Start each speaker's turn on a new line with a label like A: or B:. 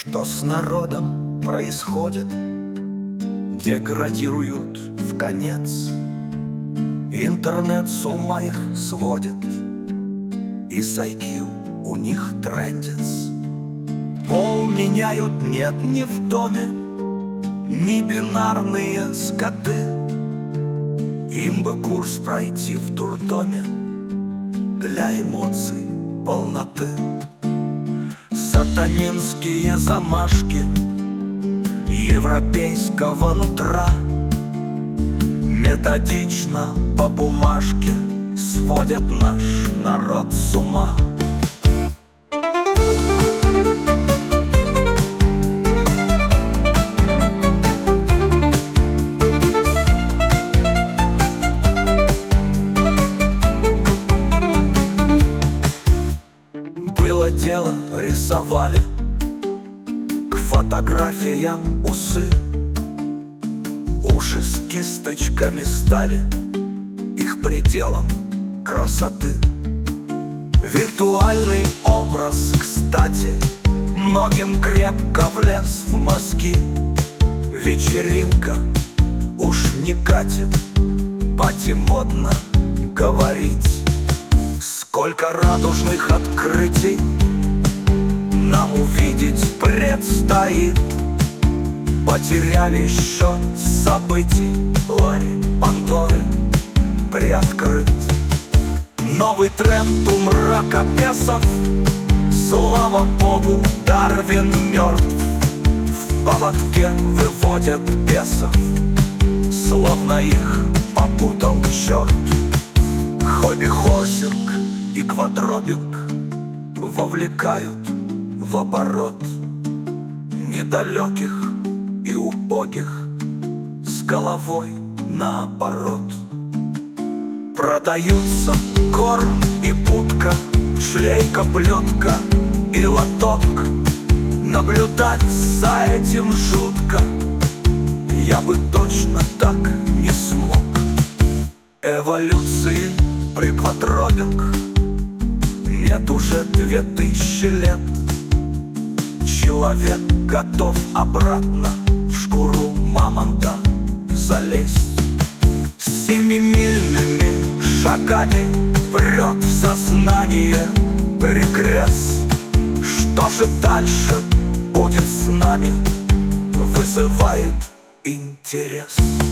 A: Что с народом происходит? Деградируют в конец. Интернет с ума их сводит, и с IQ у них трендец. Пол меняют нет ни в доме, ни бинарные скоты. Им бы курс пройти в дурдоме для эмоций полноты. Сатанинские замашки европейского нутра методично по бумажке сводят наш народ с ума. Было дело, рисовали к фотографиям усы. Уши с кисточками стали их пределом красоты. Виртуальный образ, кстати, многим крепко влез в мозги. Вечеринка уж не катит, пати модно говорить. Сколько радужных открытий нам увидеть предстоит. Потеряли счет событий, ларь Пандоры приоткрыт. Новый тренд у мракобесов, слава богу, Дарвин мертв. В поводке выводят бесов, словно их попутал черт. Хобби-хорсинг и квадробинг вовлекают в оборот недалеких и убогих с головой наоборот. Продаются корм и будка, шлейка, плетка и лоток. Наблюдать за этим жутко, я бы точно так не смог. Эволюции при квадробинг нет уже 2000 лет. Человек готов обратно в шкуру мамонта залезть. Семимильными шагами прет в сознание регресс. Что же дальше будет с нами, вызывает интерес.